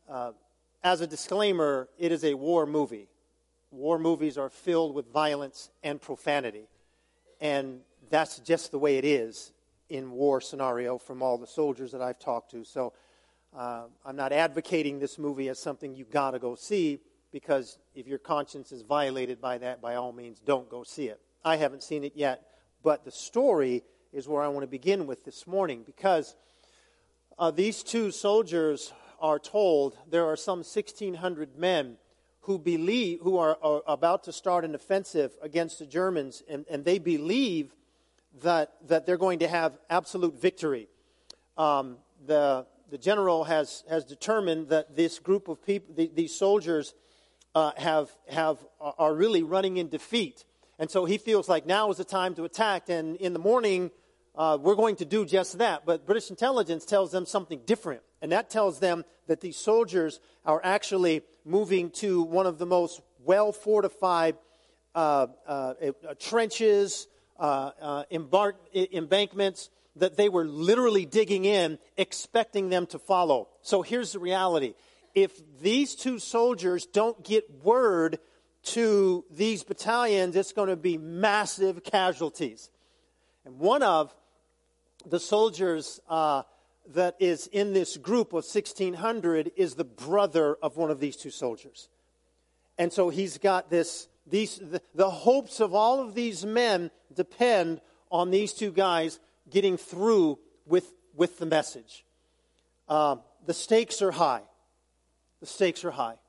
As a disclaimer, it is a war movie. War movies are filled with violence and profanity. And that's just the way it is in war scenario from all the soldiers that I've talked to. So I'm not advocating this movie as something you got to go see, because if your conscience is violated by that, by all means, don't go see it. I haven't seen it yet, but the story is where I want to begin with this morning, because these two soldiers are told there are some 1,600 men who are about to start an offensive against the Germans, and they believe that they're going to have absolute victory. The general has determined that this group of people, these soldiers, are really running in defeat, and so he feels like now is the time to attack. And in the morning, we're going to do just that. But British intelligence tells them something different, and that tells them that these soldiers are actually moving to one of the most well-fortified trenches, embankments, that they were literally digging in, expecting them to follow. So here's the reality. If these two soldiers don't get word to these battalions, it's going to be massive casualties. And one of the soldiers that is in this group of 1,600 is the brother of one of these two soldiers. And so he's got the hopes of all of these men depend on these two guys getting through with the message. The stakes are high. The stakes are high.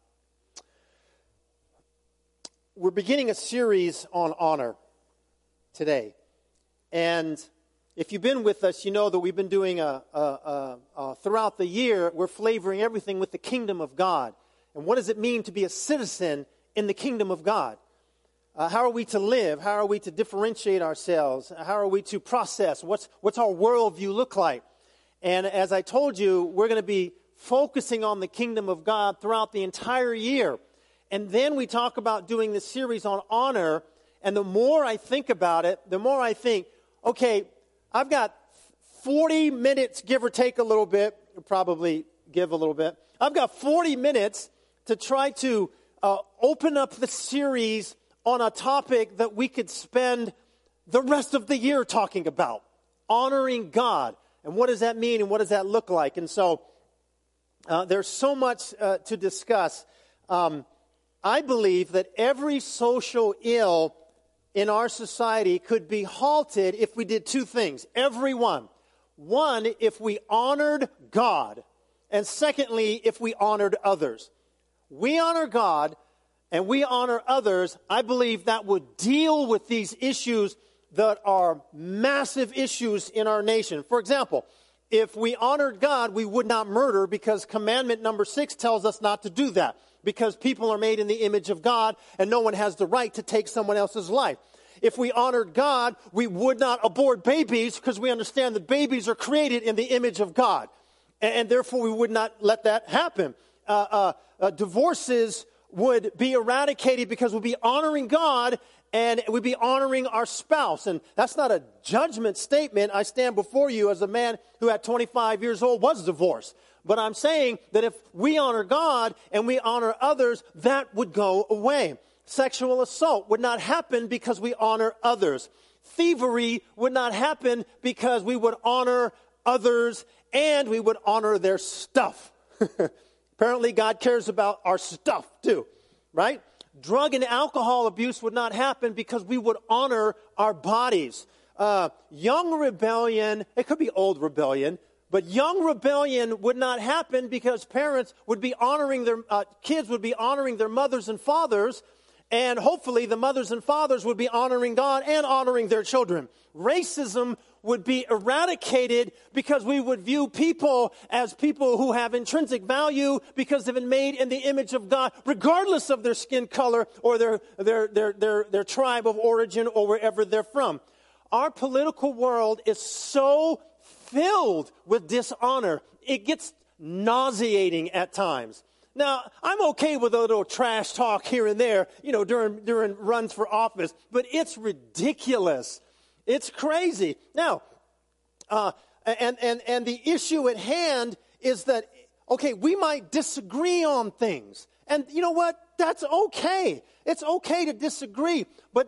We're beginning a series on honor today. And if you've been with us, you know that we've been doing throughout the year, we're flavoring everything with the kingdom of God. And what does it mean to be a citizen in the kingdom of God? How are we to live? How are we to differentiate ourselves? How are we to process? What's our worldview look like? And as I told you, we're going to be focusing on the kingdom of God throughout the entire year. And then we talk about doing this series on honor. And the more I think about it, the more I think, okay, I've got 40 minutes, give or take a little bit, probably give a little bit. I've got 40 minutes to try to open up the series on a topic that we could spend the rest of the year talking about, honoring God. And what does that mean and what does that look like? And so there's so much to discuss. I believe that every social ill in our society could be halted if we did two things. Every one. One, if we honored God. And secondly, if we honored others. We honor God and we honor others. I believe that would deal with these issues that are massive issues in our nation. For example, if we honored God, we would not murder, because commandment number 6 tells us not to do that, because people are made in the image of God and no one has the right to take someone else's life. If we honored God, we would not abort babies, because we understand that babies are created in the image of God. And therefore we would not let that happen. Divorces would be eradicated because we'd be honoring God and we'd be honoring our spouse. And that's not a judgment statement. I stand before you as a man who at 25 years old was divorced. But I'm saying that if we honor God and we honor others, that would go away. Sexual assault would not happen because we honor others. Thievery would not happen because we would honor others and we would honor their stuff. Apparently God cares about our stuff too, right? Drug and alcohol abuse would not happen because we would honor our bodies. Young rebellion, it could be old rebellion, but young rebellion would not happen because parents would be honoring their kids would be honoring their mothers and fathers, and hopefully the mothers and fathers would be honoring God and honoring their children. Racism would be eradicated because we would view people as people who have intrinsic value because they've been made in the image of God, regardless of their skin color or their tribe of origin or wherever they're from. Our political world is so filled with dishonor. It gets nauseating at times. Now, I'm okay with a little trash talk here and there, during runs for office, but it's ridiculous. It's crazy. Now, and the issue at hand is that Okay, we might disagree on things. And you know what? That's okay. It's okay to disagree. But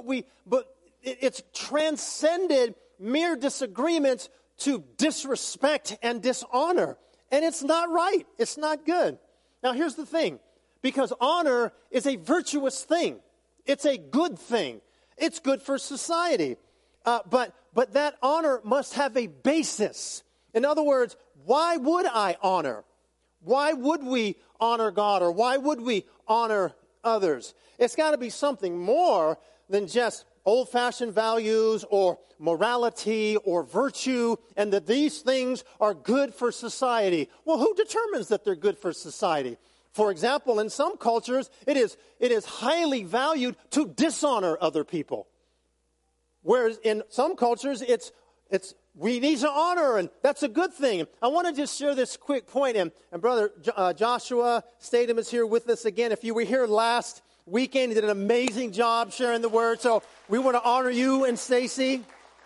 it's transcended mere disagreements to disrespect and dishonor. And it's not right. It's not good. Now, here's the thing. Because honor is a virtuous thing. It's a good thing. It's good for society. But that honor must have a basis. In other words, why would I honor? Why would we honor God, or why would we honor others? It's got to be something more than just old-fashioned values or morality or virtue, and that these things are good for society. Well, who determines that they're good for society? For example, in some cultures, it is highly valued to dishonor other people. Whereas in some cultures, it's we need to honor, and that's a good thing. I want to just share this quick point, and Brother Joshua Statham is here with us again. If you were here last weekend, he did an amazing job sharing the word, so we want to honor you and Stacy.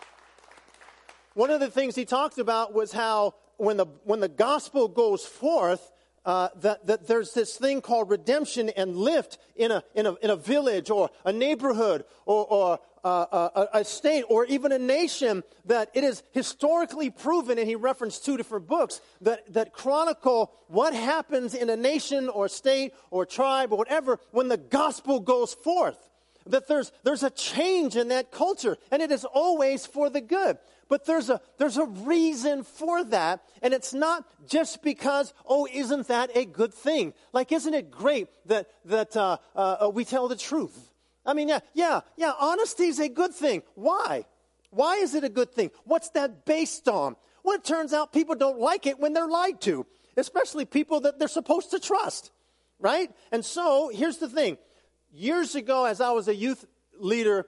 One of the things he talked about was how when the gospel goes forth, that there's this thing called redemption and lift in a village or a neighborhood or a state or even a nation, that it is historically proven, and he referenced 2 different books that chronicle what happens in a nation or state or tribe or whatever when the gospel goes forth. That there's a change in that culture, and it is always for the good. But there's a reason for that, and it's not just because, oh, isn't that a good thing? Like, isn't it great that we tell the truth? I mean, yeah, honesty is a good thing. Why? Why is it a good thing? What's that based on? Well, it turns out people don't like it when they're lied to, especially people that they're supposed to trust, right? And so, here's the thing. Years ago, as I was a youth leader,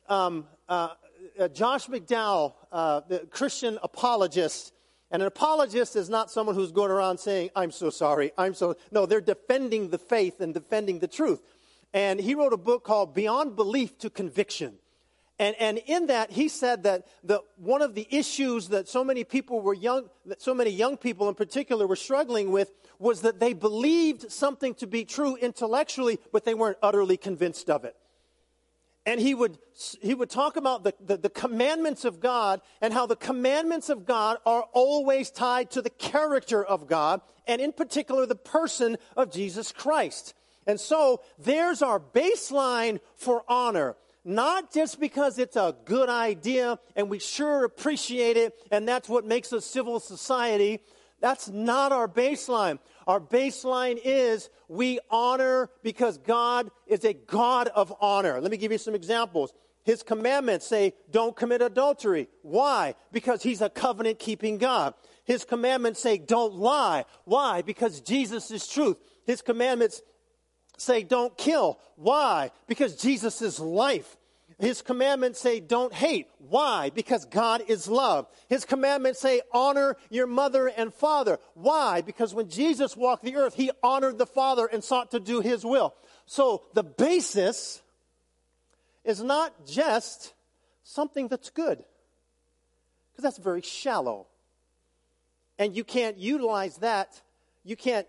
Josh McDowell, the Christian apologist, and an apologist is not someone who's going around saying, I'm so sorry, no, they're defending the faith and defending the truth. And he wrote a book called Beyond Belief to Conviction. And in that, he said that one of the issues that so many young people in particular were struggling with was that they believed something to be true intellectually, but they weren't utterly convinced of it. And he would talk about the commandments of God and how the commandments of God are always tied to the character of God, and in particular the person of Jesus Christ. And so there's our baseline for honor. Not just because it's a good idea and we sure appreciate it and that's what makes a civil society. That's not our baseline. Our baseline is we honor because God is a God of honor. Let me give you some examples. His commandments say, don't commit adultery. Why? Because he's a covenant-keeping God. His commandments say, don't lie. Why? Because Jesus is truth. His commandments say, don't kill. Why? Because Jesus is life. His commandments say, don't hate. Why? Because God is love. His commandments say, honor your mother and father. Why? Because when Jesus walked the earth, he honored the Father and sought to do his will. So the basis is not just something that's good, because that's very shallow. And you can't utilize that. You can't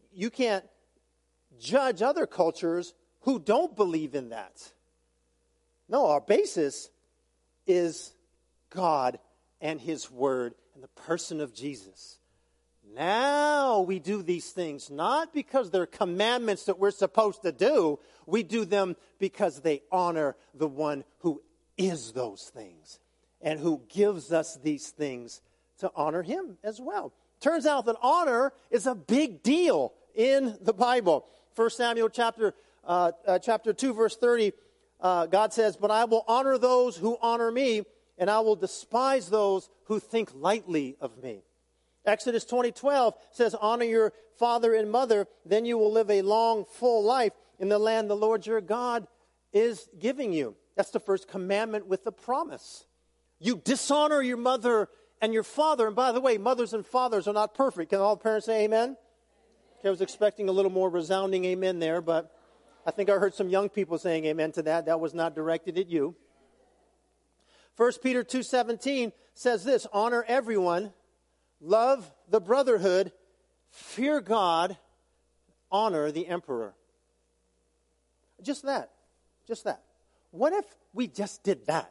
judge other cultures who don't believe in that. No, our basis is God and his word and the person of Jesus. Now we do these things not because they're commandments that we're supposed to do. We do them because they honor the one who is those things and who gives us these things to honor him as well. Turns out that honor is a big deal in the Bible. 1 Samuel chapter 2, verse 30, God says, but I will honor those who honor me, and I will despise those who think lightly of me. Exodus 20:12 says, honor your father and mother, then you will live a long, full life in the land the Lord your God is giving you. That's the first commandment with the promise. You dishonor your mother and your father. And by the way, mothers and fathers are not perfect. Can all parents say amen? Okay, I was expecting a little more resounding amen there, but I think I heard some young people saying amen to that. That was not directed at you. 1 Peter 2:17 says this, honor everyone, love the brotherhood, fear God, honor the emperor. Just that. Just that. What if we just did that?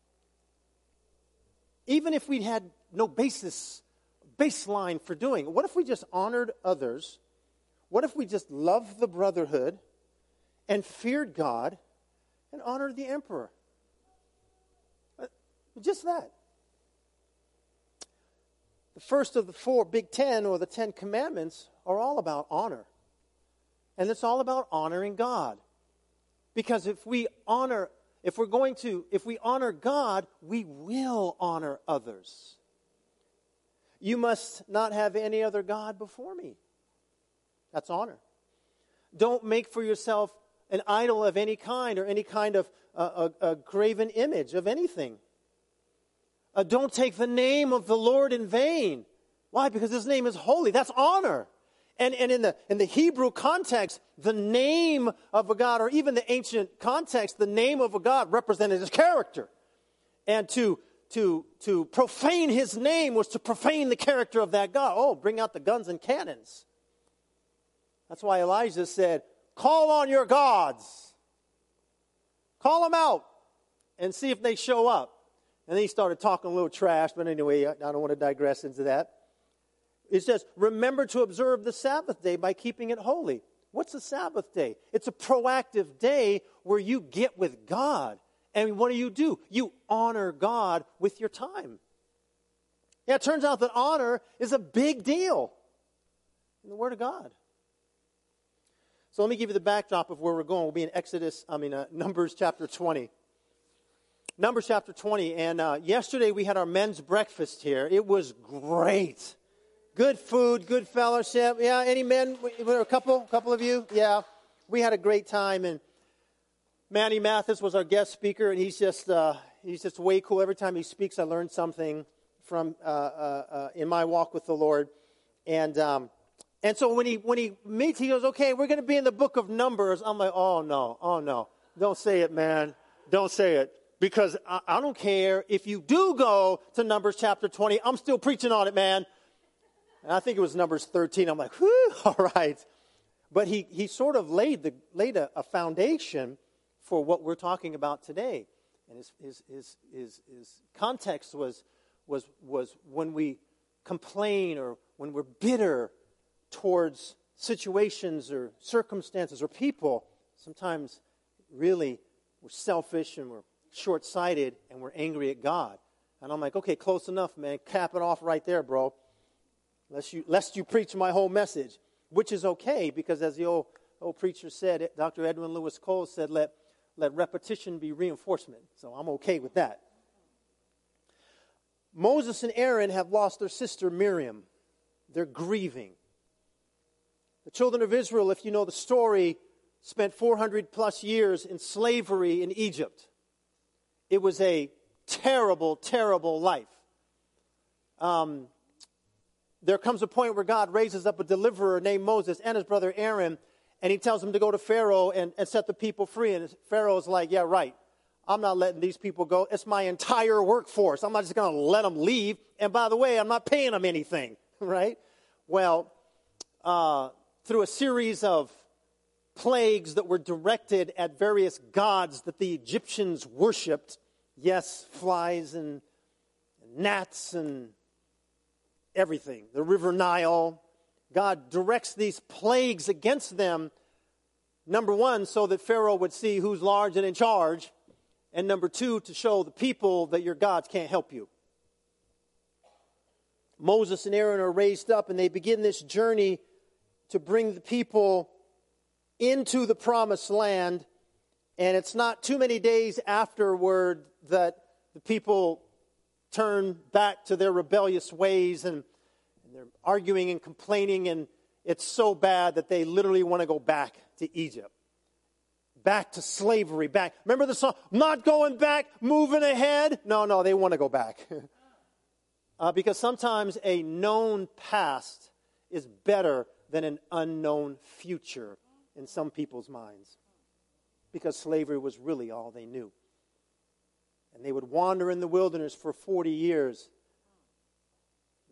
Even if we had no baseline for doing it. What if we just honored others? What if we just loved the brotherhood and feared God and honored the emperor? Just that. The first of the 4 Big Ten, or the 10 Commandments, are all about honor. And it's all about honoring God. Because if we honor God, we will honor others. You must not have any other God before me. That's honor. Don't make for yourself an idol of any kind, or any kind of a graven image of anything. Don't take the name of the Lord in vain. Why? Because His name is holy. That's honor. And in the Hebrew context, the name of a God, or even the ancient context, the name of a God represented His character. And to profane His name was to profane the character of that God. Oh, bring out the guns and cannons. That's why Elijah said, call on your gods. Call them out and see if they show up. And then he started talking a little trash, but anyway, I don't want to digress into that. It says, remember to observe the Sabbath day by keeping it holy. What's the Sabbath day? It's a proactive day where you get with God. And what do? You honor God with your time. Yeah, it turns out that honor is a big deal in the Word of God. So let me give you the backdrop of where we're going. We'll be in Numbers chapter 20. Numbers chapter 20. And yesterday we had our men's breakfast here. It was great. Good food, good fellowship. Yeah, any men? A couple of you? Yeah, we had a great time. And Manny Mathis was our guest speaker, and he's just way cool. Every time he speaks, I learn something from in my walk with the Lord. And so when he meets, he goes, "Okay, we're going to be in the book of Numbers." I'm like, "Oh no, don't say it, man, don't say it." Because I don't care if you do go to Numbers chapter 20. I'm still preaching on it, man. And I think it was Numbers 13. I'm like, whew, all right. But he sort of laid a foundation for what we're talking about today. And his context was when we complain, or when we're bitter towards situations or circumstances or people, sometimes really we're selfish and we're short-sighted and we're angry at God. And I'm like, okay, close enough, man. Cap it off right there, bro. Lest you preach my whole message, which is okay, because as the old preacher said, Dr. Edwin Lewis Cole said, let repetition be reinforcement. So I'm okay with that. Moses and Aaron have lost their sister Miriam. They're grieving. The children of Israel, if you know the story, spent 400 plus years in slavery in Egypt. It was a terrible, terrible life. There comes a point where God raises up a deliverer named Moses and his brother Aaron, and he tells him to go to Pharaoh and set the people free. And Pharaoh's like, yeah, right. I'm not letting these people go. It's my entire workforce. I'm not just going to let them leave. And by the way, I'm not paying them anything, right? Well, through a series of plagues that were directed at various gods that the Egyptians worshipped, yes, flies and gnats and everything, the river Nile, God directs these plagues against them, number one, so that Pharaoh would see who's large and in charge, and number two, to show the people that your gods can't help you. Moses and Aaron are raised up, and they begin this journey to bring the people into the promised land, and it's not too many days afterward that the people turn back to their rebellious ways, and they're arguing and complaining, and it's so bad that they literally want to go back to Egypt. Back to slavery, back. Remember the song, not going back, moving ahead? No, they want to go back. Because sometimes a known past is better than an unknown future in some people's minds. Because slavery was really all they knew. And they would wander in the wilderness for 40 years.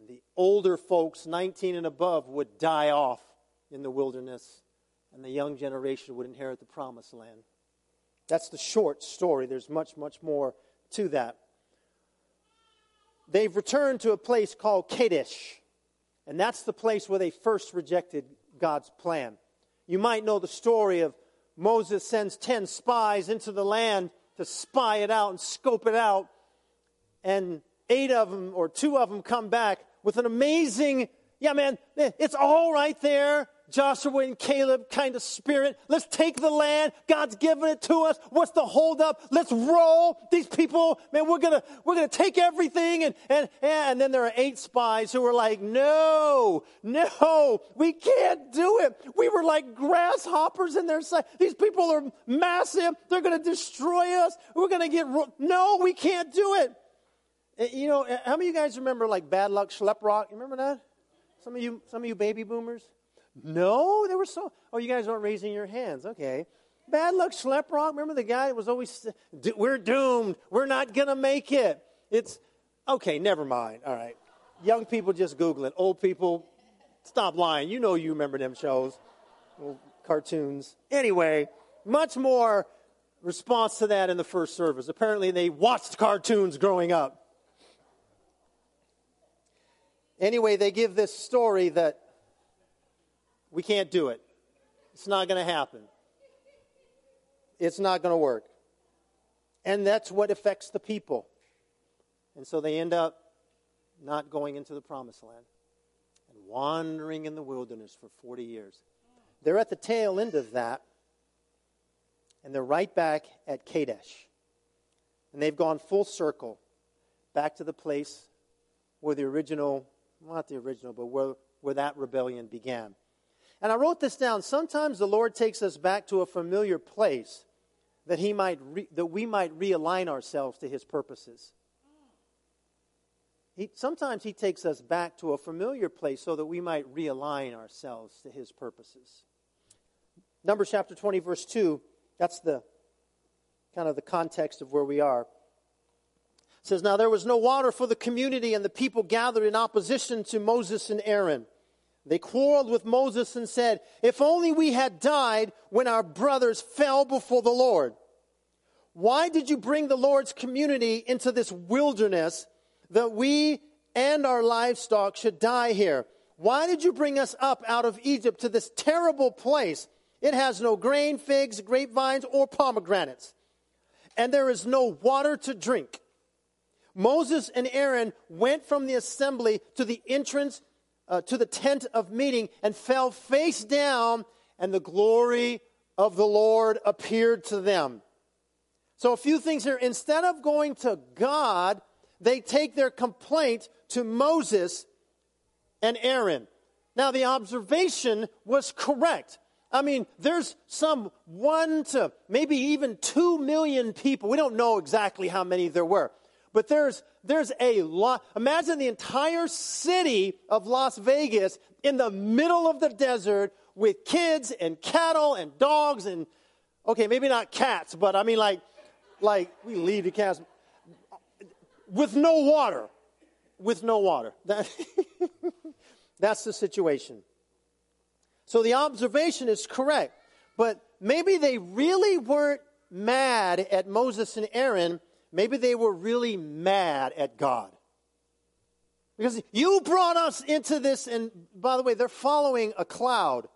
The older folks, 19 and above, would die off in the wilderness, and the young generation would inherit the promised land. That's the short story. There's much, much more to that. They've returned to a place called Kadesh, and that's the place where they first rejected God's plan. You might know the story of Moses sends 10 spies into the land to spy it out and scope it out, and 8 of them or 2 of them come back with an amazing, yeah man, it's all right there, Joshua and Caleb kind of spirit. Let's take the land. God's given it to us. What's the holdup? Let's roll. These people, man, we're gonna take everything. And then there are 8 spies who were like, no, we can't do it. We were like grasshoppers in their sight. These people are massive. They're gonna destroy us. We're gonna no, we can't do it. You know, how many of you guys remember like Bad Luck Schleprock? You remember that? Some of you baby boomers? No, they were so. Oh, you guys aren't raising your hands. Okay. Bad Luck Schleprock. Remember the guy that was always, we're doomed. We're not going to make it. It's, okay, never mind. All right. Young people just Google it. Old people, stop lying. You know you remember them shows. Old cartoons. Anyway, much more response to that in the first service. Apparently they watched cartoons growing up. Anyway, they give this story that we can't do it. It's not going to happen. It's not going to work. And that's what affects the people. And so they end up not going into the promised land and wandering in the wilderness for 40 years. They're at the tail end of that, and they're right back at Kadesh. And they've gone full circle back to the place where the original, not the original, but where that rebellion began. And I wrote this down. Sometimes the Lord takes us back to a familiar place that we might realign ourselves to His purposes. Sometimes He takes us back to a familiar place so that we might realign ourselves to His purposes. Numbers chapter 20, verse 2, that's the kind of the context of where we are. It says, now there was no water for the community, and the people gathered in opposition to Moses and Aaron. They quarreled with Moses and said, if only we had died when our brothers fell before the Lord. Why did you bring the Lord's community into this wilderness that we and our livestock should die here? Why did you bring us up out of Egypt to this terrible place? It has no grain, figs, grapevines, or pomegranates, and there is no water to drink. Moses and Aaron went from the assembly to the entrance to the tent of meeting and fell face down, and the glory of the Lord appeared to them. So a few things here. Instead of going to God, they take their complaint to Moses and Aaron. Now, the observation was correct. I mean, there's some 1 to maybe even 2 million people. We don't know exactly how many there were. But there's a lot. Imagine the entire city of Las Vegas in the middle of the desert with kids and cattle and dogs and, okay, maybe not cats, but I mean like we leave the cats with no water. With no water. That's the situation. So the observation is correct. But maybe they really weren't mad at Moses and Aaron. Maybe they were really mad at God. Because you brought us into this, and by the way, they're following a cloud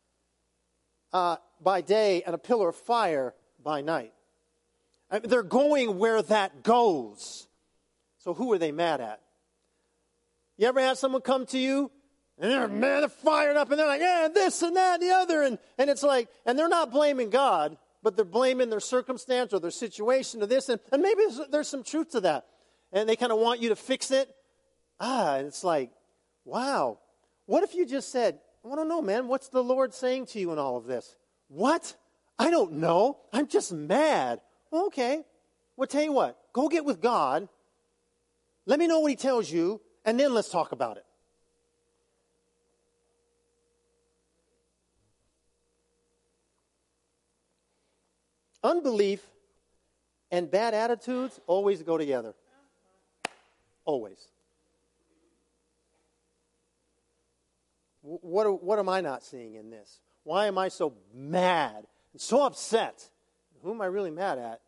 by day and a pillar of fire by night. I mean, they're going where that goes. So who are they mad at? You ever had someone come to you, and they're fired up, and they're like, yeah, this and that and the other, and it's like, and they're not blaming God, but they're blaming their circumstance or their situation or this, and maybe there's some truth to that. And they kind of want you to fix it. And it's like, wow. What if you just said, I don't know, man, what's the Lord saying to you in all of this? What? I don't know. I'm just mad. Well, okay. Well, tell you what, go get with God. Let me know what He tells you, and then let's talk about it. Unbelief and bad attitudes always go together. Always. What am I not seeing in this? Why am I so mad and so upset? Who am I really mad at?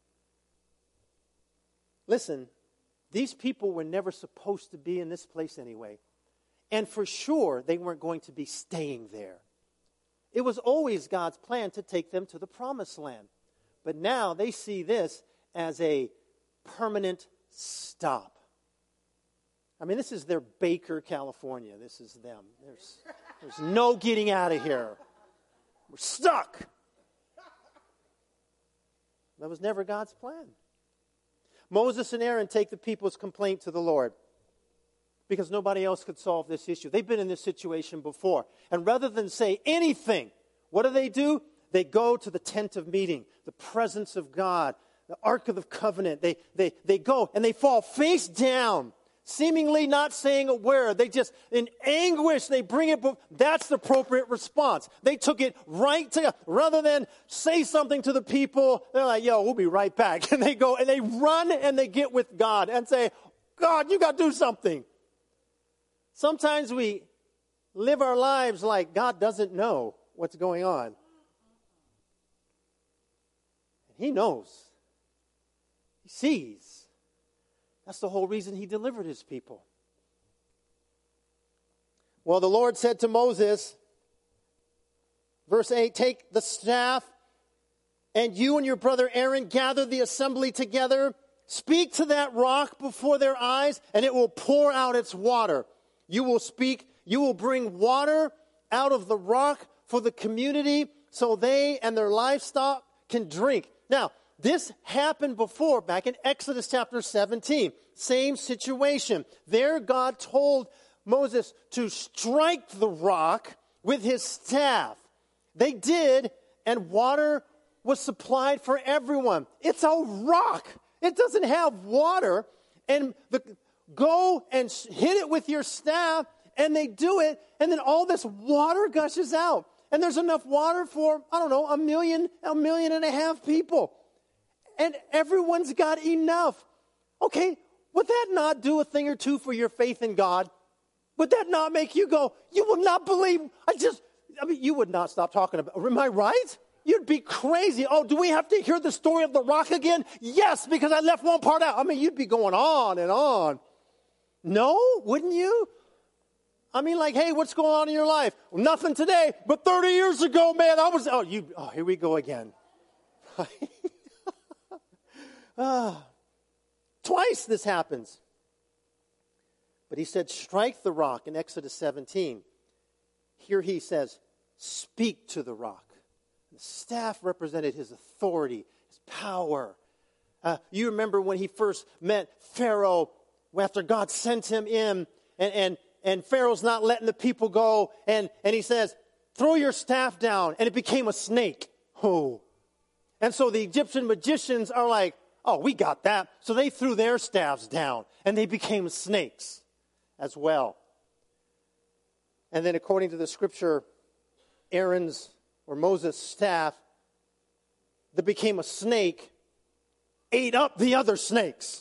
Listen, these people were never supposed to be in this place anyway. And for sure, they weren't going to be staying there. It was always God's plan to take them to the promised land. But now they see this as a permanent stop. I mean, this is their Baker, California. This is them. There's no getting out of here. We're stuck. That was never God's plan. Moses and Aaron take the people's complaint to the Lord because nobody else could solve this issue. They've been in this situation before. And rather than say anything, what do? They go to the tent of meeting, the presence of God, the Ark of the Covenant. They go and they fall face down, seemingly not saying a word. They just, in anguish, they bring it. That's the appropriate response. They took it right to God. Rather than say something to the people, they're like, yo, we'll be right back. And they go and they run and they get with God and say, God, you got to do something. Sometimes we live our lives like God doesn't know what's going on. He knows. He sees. That's the whole reason he delivered his people. Well, the Lord said to Moses, verse 8, take the staff, and you and your brother Aaron gather the assembly together. Speak to that rock before their eyes, and it will pour out its water. You will bring water out of the rock for the community so they and their livestock can drink. Now, this happened before, back in Exodus chapter 17. Same situation. There, God told Moses to strike the rock with his staff. They did, and water was supplied for everyone. It's a rock. It doesn't have water. And go and hit it with your staff, and they do it, and then all this water gushes out. And there's enough water for, 1.5 million people. And everyone's got enough. Okay, would that not do a thing or two for your faith in God? Would that not make you go, you will not believe, you would not stop talking about, am I right? You'd be crazy. Oh, do we have to hear the story of the rock again? Yes, because I left one part out. You'd be going on and on. No, wouldn't you? Hey, what's going on in your life? Well, nothing today, but 30 years ago, man, here we go again. Twice this happens. But he said, strike the rock in Exodus 17. Here he says, speak to the rock. The staff represented his authority, his power. You remember when he first met Pharaoh, after God sent him in, and Pharaoh's not letting the people go, and he says, throw your staff down, and it became a snake. Oh. And so the Egyptian magicians are like, oh, we got that. So they threw their staffs down, and they became snakes as well. And then according to the scripture, Aaron's or Moses' staff that became a snake ate up the other snakes.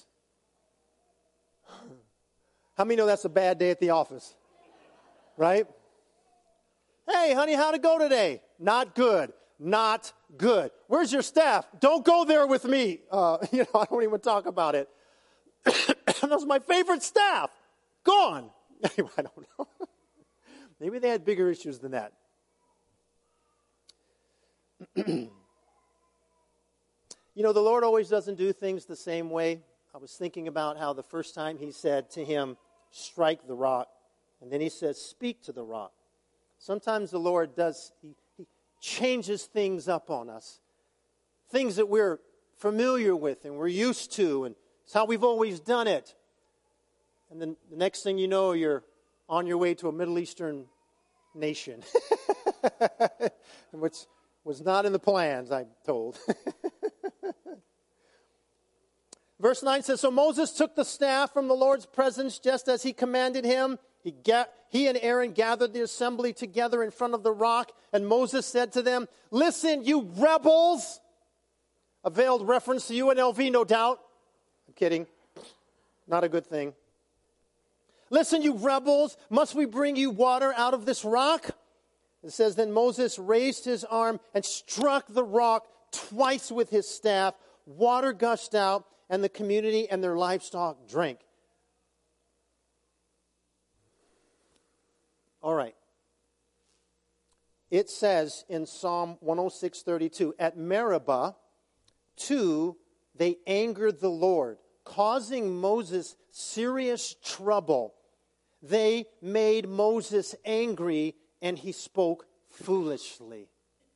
How many know that's a bad day at the office? Right? Hey, honey, how'd it go today? Not good. Not good. Where's your staff? Don't go there with me. I don't even talk about it. That was my favorite staff. Gone. Anyway, I don't know. Maybe they had bigger issues than that. The Lord always doesn't do things the same way. I was thinking about how the first time he said to him, strike the rock. And then he says, speak to the rock. Sometimes the Lord does, he changes things up on us. Things that we're familiar with and we're used to, and it's how we've always done it. And then the next thing you know, you're on your way to a Middle Eastern nation, which was not in the plans, I'm told. Verse 9 says, so Moses took the staff from the Lord's presence just as he commanded him. He and Aaron gathered the assembly together in front of the rock, and Moses said to them, listen, you rebels. A veiled reference to UNLV, no doubt. I'm kidding. Not a good thing. Listen, you rebels, must we bring you water out of this rock? It says, then Moses raised his arm and struck the rock twice with his staff. Water gushed out, and the community and their livestock drank. All right. It says in Psalm 106:32, at Meribah, too, they angered the Lord, causing Moses serious trouble. They made Moses angry, and he spoke foolishly.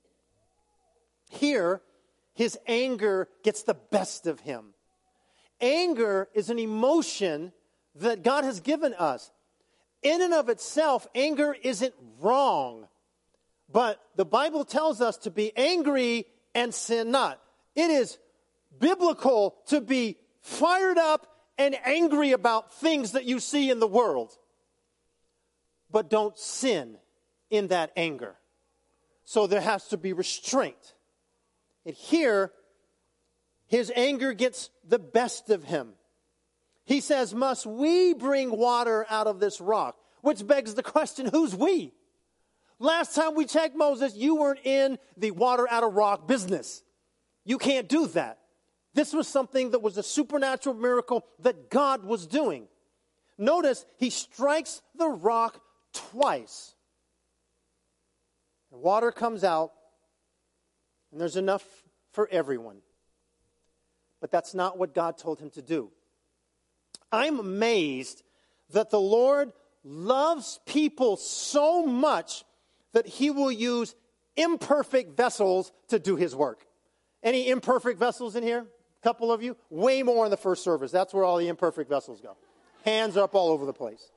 Here, his anger gets the best of him. Anger is an emotion that God has given us. In and of itself, anger isn't wrong. But the Bible tells us to be angry and sin not. It is biblical to be fired up and angry about things that you see in the world. But don't sin in that anger. So there has to be restraint. And here, his anger gets the best of him. He says, must we bring water out of this rock? Which begs the question, who's we? Last time we checked, Moses, you weren't in the water out of rock business. You can't do that. This was something that was a supernatural miracle that God was doing. Notice he strikes the rock twice. The water comes out, and there's enough for everyone. But that's not what God told him to do. I'm amazed that the Lord loves people so much that he will use imperfect vessels to do his work. Any imperfect vessels in here? A couple of you? Way more in the first service. That's where all the imperfect vessels go. Hands up all over the place.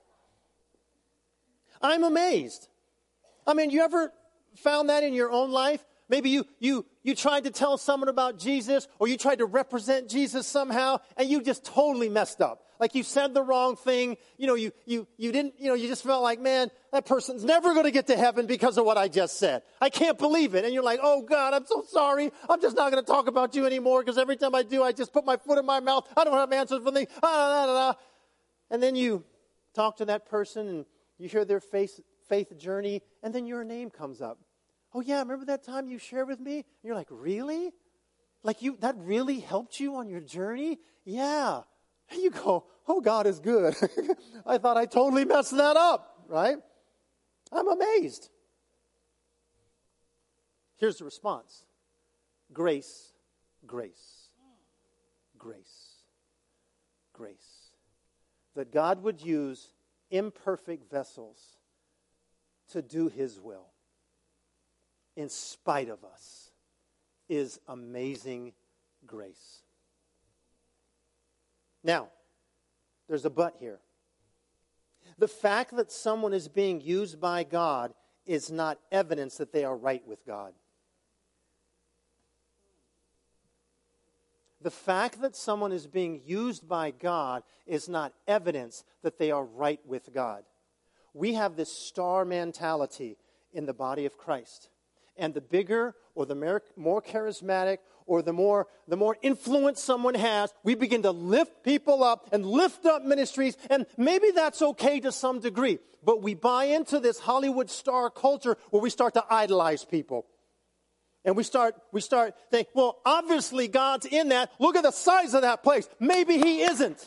I'm amazed. I mean, you ever found that in your own life? Maybe you tried to tell someone about Jesus, or you tried to represent Jesus somehow, and you just totally messed up. Like you said the wrong thing. You didn't, you just felt like, man, that person's never going to get to heaven because of what I just said. I can't believe it. And you're like, oh God, I'm so sorry. I'm just not going to talk about you anymore because every time I do, I just put my foot in my mouth. I don't have answers for things. And then you talk to that person and you hear their faith journey, and then your name comes up. Oh yeah, remember that time you shared with me? And you're like, really? Like that really helped you on your journey? Yeah. And you go, oh, God is good. I thought I totally messed that up, right? I'm amazed. Here's the response. Grace, grace, grace, grace. That God would use imperfect vessels to do his will in spite of us is amazing grace. Now, there's a but here. The fact that someone is being used by God is not evidence that they are right with God. The fact that someone is being used by God is not evidence that they are right with God. We have this star mentality in the body of Christ. And the bigger or the more charismatic or the more influence someone has, we begin to lift people up and lift up ministries. And maybe that's okay to some degree. But we buy into this Hollywood star culture where we start to idolize people. And we start thinking, well, obviously God's in that. Look at the size of that place. Maybe he isn't.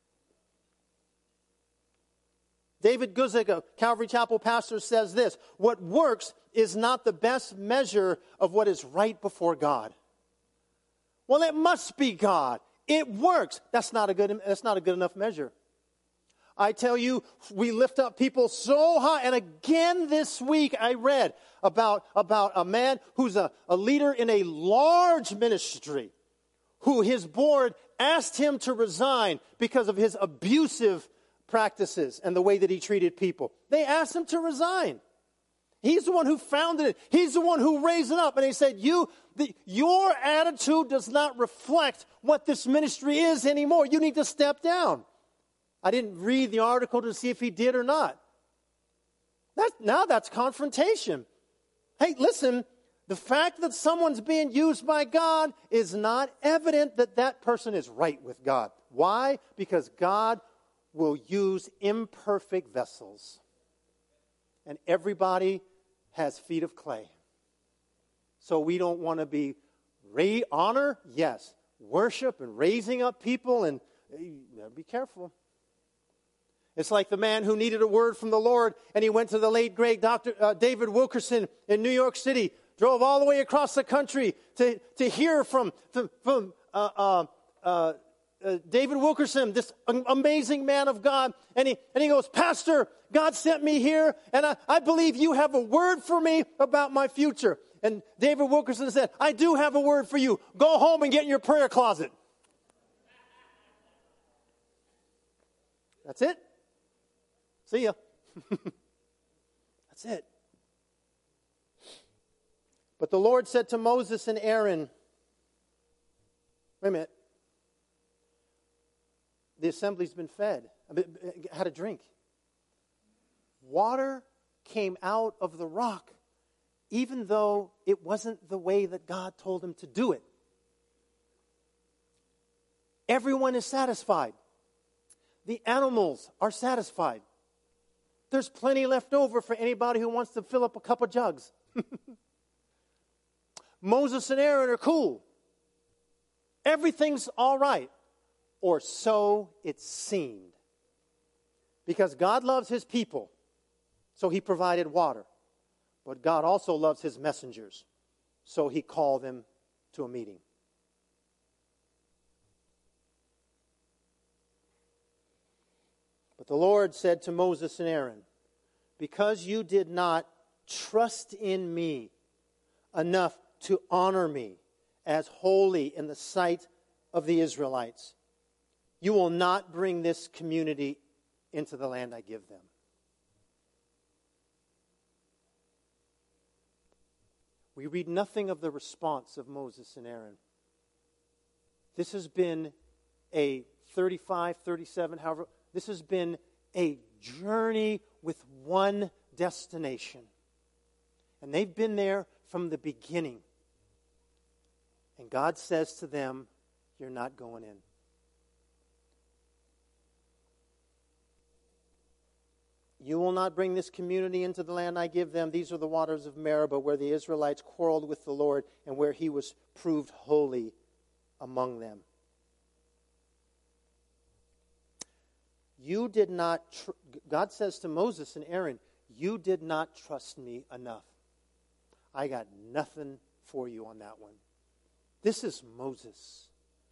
David Guzik, a Calvary Chapel pastor, says this: what works is not the best measure of what is right before God. Well, it must be God. It works. That's not a good enough measure. I tell you, we lift up people so high. And again this week I read about a man who's a leader in a large ministry, who his board asked him to resign because of his abusive practices and the way that he treated people. They asked him to resign. He's the one who founded it. He's the one who raised it up. And he said, your attitude does not reflect what this ministry is anymore. You need to step down. I didn't read the article to see if he did or not. That's confrontation. Hey, listen, the fact that someone's being used by God is not evident that that person is right with God. Why? Because God will use imperfect vessels. And everybody has feet of clay. So we don't want to be honor, yes. Worship and raising up people, and be careful. It's like the man who needed a word from the Lord, and he went to the late, great Dr. David Wilkerson in New York City, drove all the way across the country to hear from David Wilkerson, this amazing man of God. And he goes, Pastor, God sent me here, and I believe you have a word for me about my future. And David Wilkerson said, I do have a word for you. Go home and get in your prayer closet. That's it. See ya. That's it. But the Lord said to Moses and Aaron, wait a minute. The assembly's been fed, had a drink. Water came out of the rock, even though it wasn't the way that God told him to do it. Everyone is satisfied. The animals are satisfied. There's plenty left over for anybody who wants to fill up a couple jugs. Moses and Aaron are cool. Everything's all right. Or so it seemed. Because God loves his people, so he provided water. But God also loves his messengers, so he called them to a meeting. But the Lord said to Moses and Aaron, because you did not trust in me enough to honor me as holy in the sight of the Israelites, you will not bring this community into the land I give them. We read nothing of the response of Moses and Aaron. This has been a 35, 37, however, this has been a journey with one destination. And they've been there from the beginning. And God says to them, you're not going in. You will not bring this community into the land I give them. These are the waters of Meribah, where the Israelites quarreled with the Lord and where he was proved holy among them. You did not, God says to Moses and Aaron, you did not trust me enough. I got nothing for you on that one. This is Moses,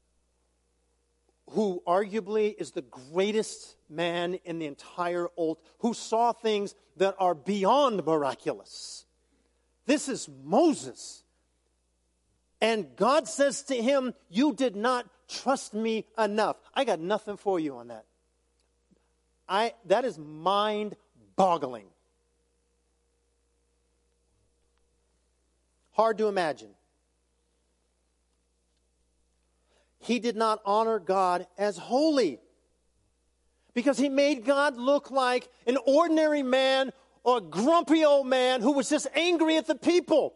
who arguably is the greatest man in the entire Old, who saw things that are beyond miraculous. This is Moses. And God says to him, you did not trust me enough. I got nothing for you on that. That is mind-boggling. Hard to imagine. He did not honor God as holy because he made God look like an ordinary man or a grumpy old man who was just angry at the people.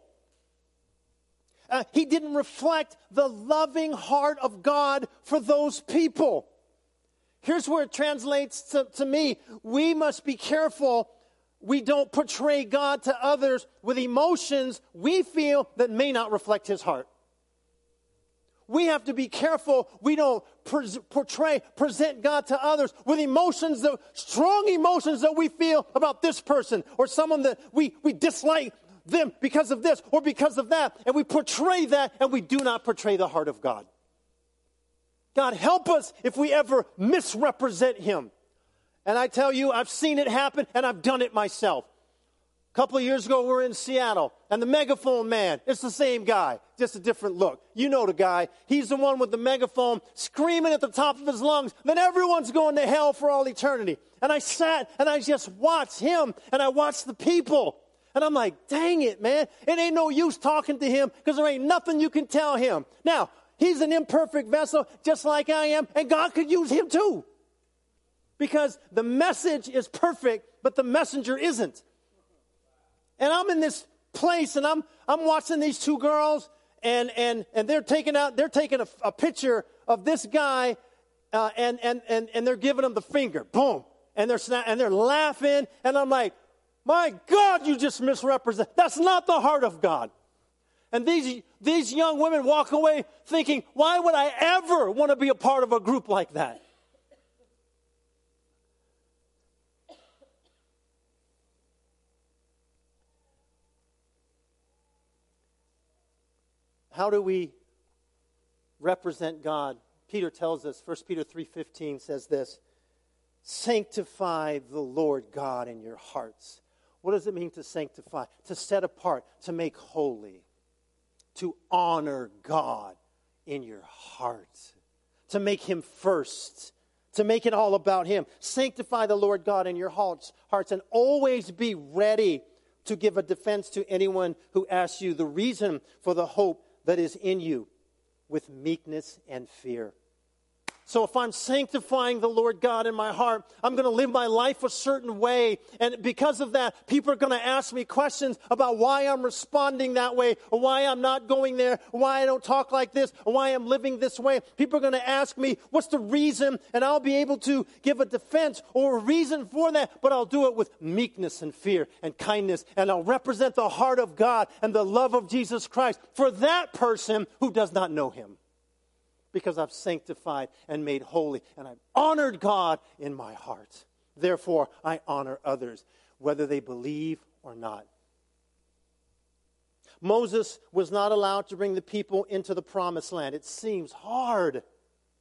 He didn't reflect the loving heart of God for those people. Here's where it translates to me. We must be careful we don't portray God to others with emotions we feel that may not reflect his heart. We have to be careful we don't present God to others with emotions, strong emotions that we feel about this person or someone that we dislike them because of this or because of that. And we portray that and we do not portray the heart of God. God, help us if we ever misrepresent him. And I tell you, I've seen it happen and I've done it myself. A couple of years ago, we were in Seattle, and the megaphone man, it's the same guy, just a different look. You know the guy. He's the one with the megaphone screaming at the top of his lungs that everyone's going to hell for all eternity. And I sat and I just watched him, and I watched the people. And I'm like, dang it, man. It ain't no use talking to him because there ain't nothing you can tell him. Now, he's an imperfect vessel just like I am, and God could use him too. Because the message is perfect, but the messenger isn't. And I'm in this place, and I'm watching these two girls, and they're taking a picture of this guy and they're giving them the finger, boom, and they're laughing, and I'm like, my God, you just misrepresent. That's not the heart of God. And these young women walk away thinking, why would I ever want to be a part of a group like that? How do we represent God? Peter tells us, 1 Peter 3:15 says this, sanctify the Lord God in your hearts. What does it mean to sanctify? To set apart, to make holy, to honor God in your heart, to make Him first, to make it all about Him. Sanctify the Lord God in your hearts, and always be ready to give a defense to anyone who asks you the reason for the hope that is in you with meekness and fear. So if I'm sanctifying the Lord God in my heart, I'm going to live my life a certain way. And because of that, people are going to ask me questions about why I'm responding that way, or why I'm not going there, or why I don't talk like this, or why I'm living this way. People are going to ask me, what's the reason? And I'll be able to give a defense or a reason for that, but I'll do it with meekness and fear and kindness. And I'll represent the heart of God and the love of Jesus Christ for that person who does not know Him. Because I've sanctified and made holy, and I've honored God in my heart. Therefore, I honor others, whether they believe or not. Moses was not allowed to bring the people into the promised land. It seems hard. It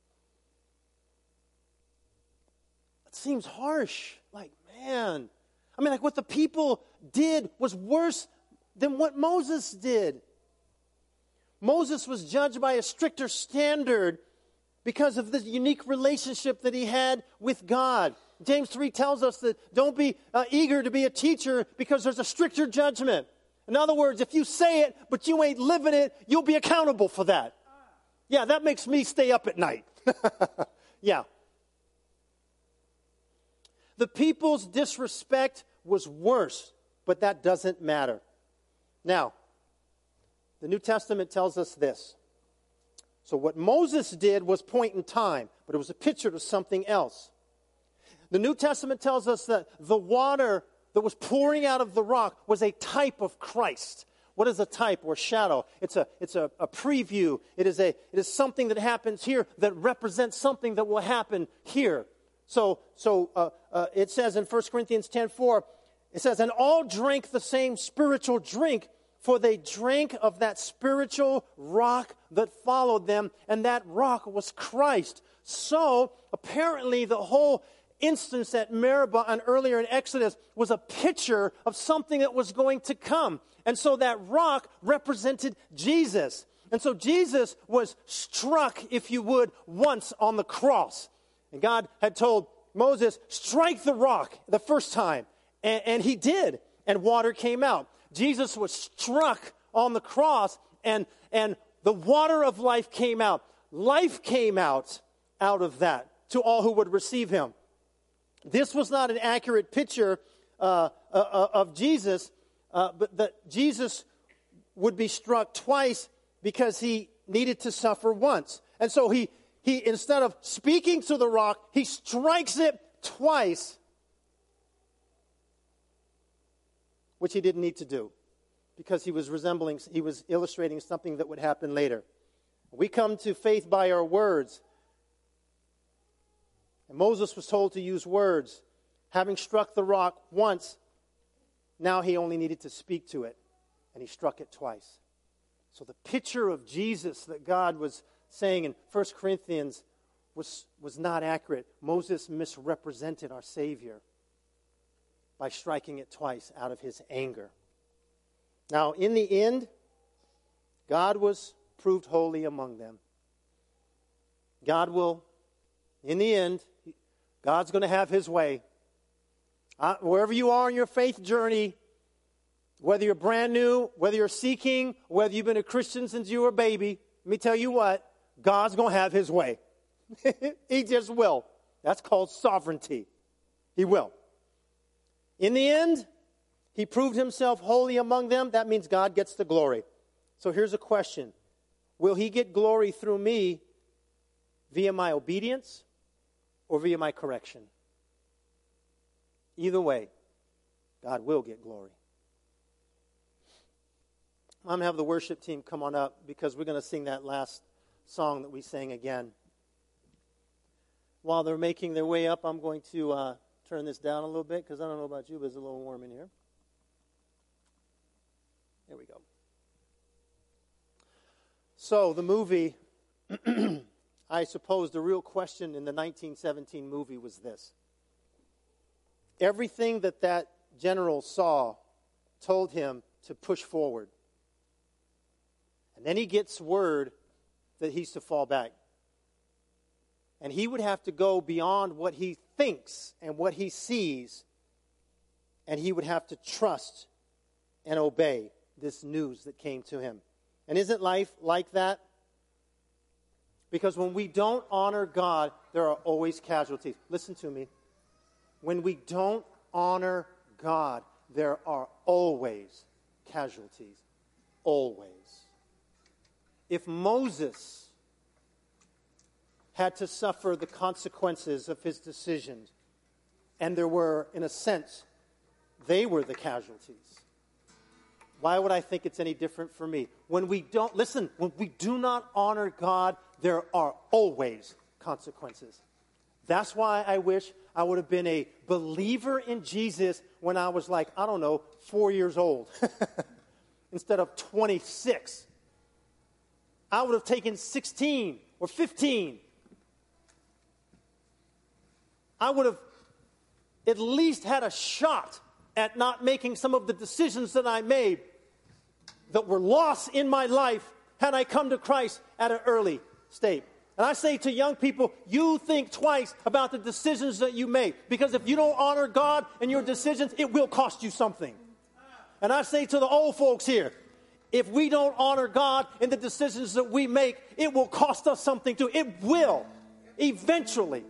seems harsh. Like, man. I mean, like what the people did was worse than what Moses did. Moses was judged by a stricter standard because of the unique relationship that he had with God. James 3 tells us that don't be eager to be a teacher because there's a stricter judgment. In other words, if you say it, but you ain't living it, you'll be accountable for that. Yeah, that makes me stay up at night. Yeah. The people's disrespect was worse, but that doesn't matter. Now, the New Testament tells us this. So what Moses did was point in time, but it was a picture of something else. The New Testament tells us that the water that was pouring out of the rock was a type of Christ. What is a type or shadow? It's a preview. It is something that happens here that represents something that will happen here. So it says in 1 Corinthians 10:4, it says, and all drank the same spiritual drink, for they drank of that spiritual rock that followed them, and that rock was Christ. So, apparently, the whole instance at Meribah and earlier in Exodus was a picture of something that was going to come. And so that rock represented Jesus. And so Jesus was struck, if you would, once on the cross. And God had told Moses, strike the rock the first time. And he did, and water came out. Jesus was struck on the cross, and the water of life came out. Life came out of that to all who would receive Him. This was not an accurate picture of Jesus, but that Jesus would be struck twice because He needed to suffer once. And so he instead of speaking to the rock, He strikes it twice, which He didn't need to do, because He was illustrating something that would happen later. We come to faith by our words. And Moses was told to use words. Having struck the rock once, now he only needed to speak to it, and he struck it twice. So the picture of Jesus that God was saying in 1 Corinthians was not accurate. Moses misrepresented our Savior by striking it twice out of his anger. Now, in the end, God was proved holy among them. God will, in the end, God's going to have His way. Wherever you are in your faith journey, whether you're brand new, whether you're seeking, whether you've been a Christian since you were a baby, let me tell you what, God's going to have His way. He just will. That's called sovereignty. He will. In the end, He proved Himself holy among them. That means God gets the glory. So here's a question. Will He get glory through me via my obedience or via my correction. Either way, God will get glory. I'm going to have the worship team come on up because we're going to sing that last song that we sang again. While they're making their way up, I'm going to turn this down a little bit because I don't know about you, but it's a little warm in here. There we go. So the movie, I suppose the real question in the 1917 movie was this. Everything that general saw told him to push forward. And then he gets word that he's to fall back. And he would have to go beyond what he thinks and what he sees. And he would have to trust and obey this news that came to him. And isn't life like that? Because when we don't honor God, there are always casualties. Listen to me. When we don't honor God, there are always casualties. Always. If Moses had to suffer the consequences of his decisions, and there were, in a sense, they were the casualties, why would I think it's any different for me? When we do not honor God, there are always consequences. That's why I wish I would have been a believer in Jesus when I was 4 years old instead of 26. I would have taken 16 or 15. I would have at least had a shot at not making some of the decisions that I made that were lost in my life had I come to Christ at an early state. And I say to young people, you think twice about the decisions that you make. Because if you don't honor God in your decisions, it will cost you something. And I say to the old folks here, if we don't honor God in the decisions that we make, it will cost us something too. It will, eventually.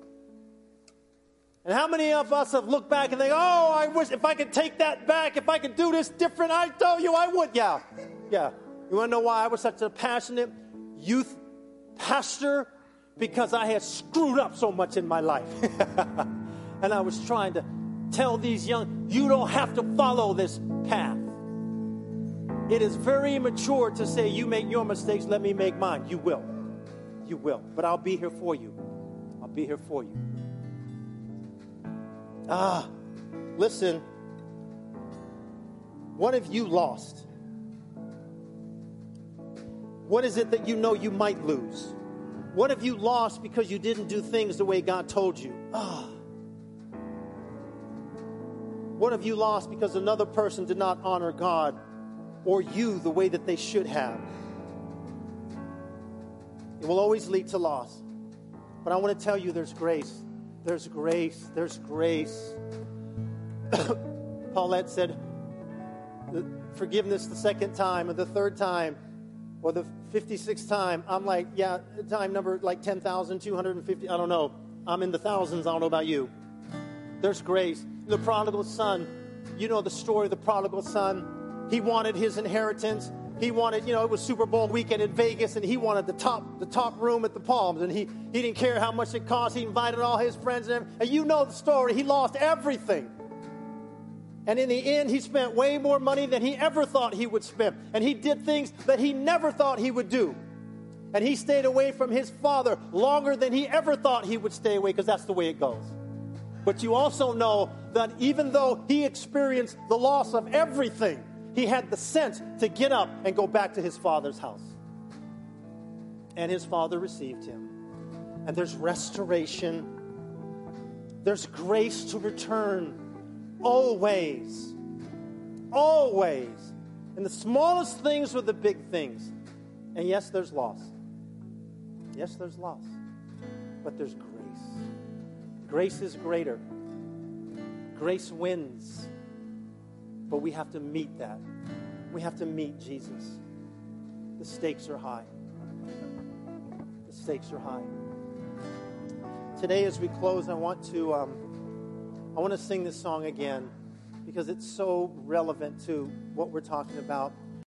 And how many of us have looked back and think, oh, I wish if I could take that back, if I could do this different, I tell you I would. Yeah. You want to know why I was such a passionate youth pastor? Because I had screwed up so much in my life. And I was trying to tell these young, you don't have to follow this path. It is very immature to say, you make your mistakes, let me make mine. You will. You will. But I'll be here for you. I'll be here for you. Listen. What have you lost? What is it that you know you might lose? What have you lost because you didn't do things the way God told you? What have you lost because another person did not honor God or you the way that they should have? It will always lead to loss. But I want to tell you there's grace. There's grace. There's grace. Paulette said, forgiveness the second time or the third time or the 56th time. I'm like, yeah, time number 10,250. I don't know. I'm in the thousands. I don't know about you. There's grace. The prodigal son, you know the story of the prodigal son. He wanted his inheritance. He wanted, it was Super Bowl weekend in Vegas, and he wanted the top room at the Palms, and he didn't care how much it cost. He invited all his friends, and you know the story. He lost everything. And in the end, he spent way more money than he ever thought he would spend. And he did things that he never thought he would do. And he stayed away from his father longer than he ever thought he would stay away, because that's the way it goes. But you also know that even though he experienced the loss of everything, he had the sense to get up and go back to his father's house. And his father received him. And there's restoration. There's grace to return. Always. Always. And the smallest things were the big things. And yes, there's loss. Yes, there's loss. But there's grace. Grace is greater. Grace wins. But we have to meet that. We have to meet Jesus. The stakes are high. The stakes are high. Today, as we close, I want to sing this song again because it's so relevant to what we're talking about.